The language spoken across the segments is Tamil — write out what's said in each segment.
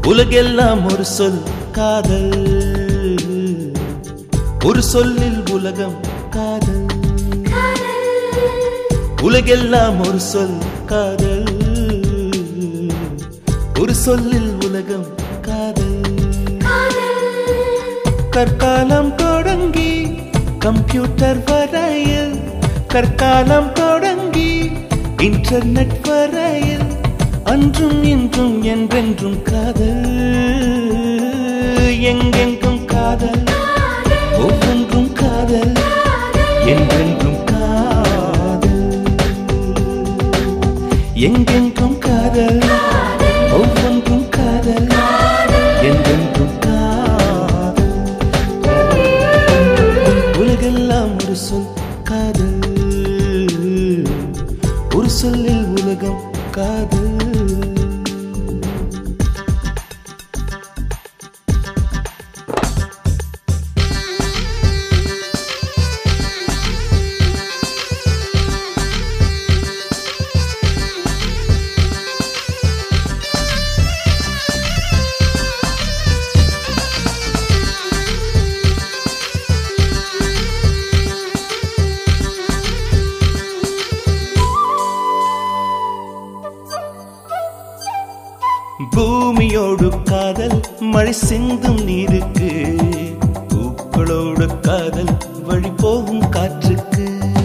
உலகெல்லாம் ஒரு சொல் காதல், ஒரு சொல்லில் உலகம் காதல். உலகெல்லாம் ஒரு சொல் காதல், ஒரு சொல்லில் உலகம் காதல். கற்காலம் தொடங்கி கம்ப்யூட்டர் வரையில், கற்காலம் தொடங்கி இன்டர்நெட் வரையில், அன்றும் இன்றும் என்றென்றும் காதல். எங்கெங்கும் காதல், ஒவ்வொன்றும் காதல், என்றென்றும் காதல். எங்கெங்கும் காதல், ஒவ்வொன்றும் காதல், என்றென்றும் காதல். உலகெல்லாம் ஒரு சொல் காதல், ஒரு சொல்லில் உலகம் காதல். பூமியோடு காதல், மழை சிந்தும் நீருக்கு, பூக்களோடு காதல், வழி போகும் காற்றுக்கு.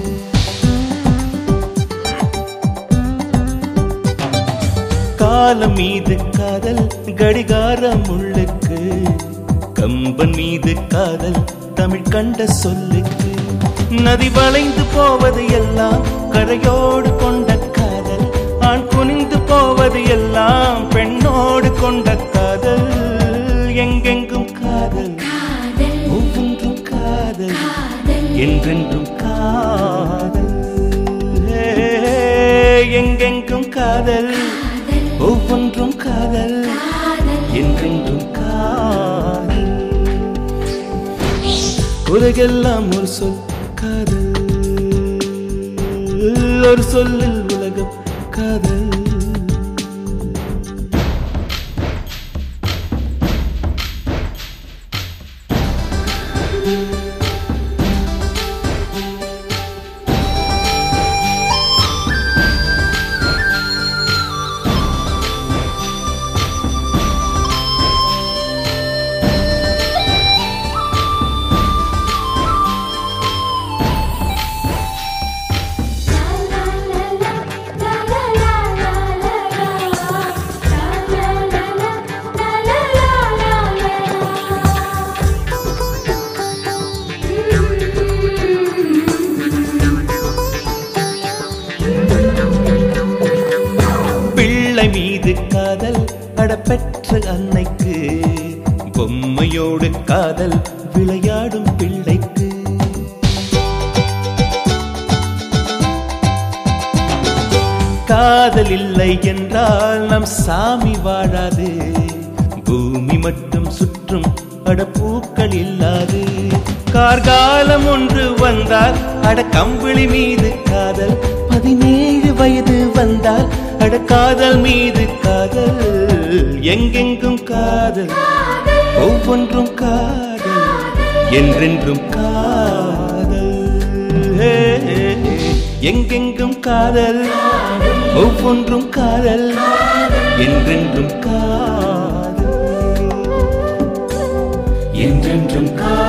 காலம் மீது காதல், கடிகாரம் முள்ளுக்கு, கம்பன் மீது காதல், தமிழ் கண்ட சொல்லுக்கு. நதி வளைந்து போவது எல்லாம் கரையோடு கொண்ட காதல், ஆண் குனிந்து போவது எல்லாம் பெண்ணோடு கொண்ட காதல். எங்கெங்கும் காதல், ஒவ்வொன்றும் காதல், என்றென்றும் காதல். எங்கெங்கும் காதல், ஒவ்வொன்றும் காதல், என்றென்றும் காதல். உலகெல்லாம் ஒரு சொல் காதல், ஒரு சொல்லில் உலகம் காதல். மீது காதல், அடப்பெற்ற அன்னைக்கு, பொம்மையோடு காதல், விளையாடும் பிள்ளைக்கு. காதல் இல்லை என்றால் நம் சாமி வாழாது, பூமி மட்டும் சுற்றும் அடப்பூக்கள் இல்லாது. கார்காலம் ஒன்று வந்தால் அட கம்பிளி மீது காதல், 17 வயது வந்தால் அட காதல் மீது காதல். எங்கெங்கும் காதல், ஒவ்வொன்றும் காதல், என்றென்றும் காதல். எங்கெங்கும் காதல், ஒவ்வொன்றும் காதல், என்றென்றும் காதல், என்றென்றும் காதல்.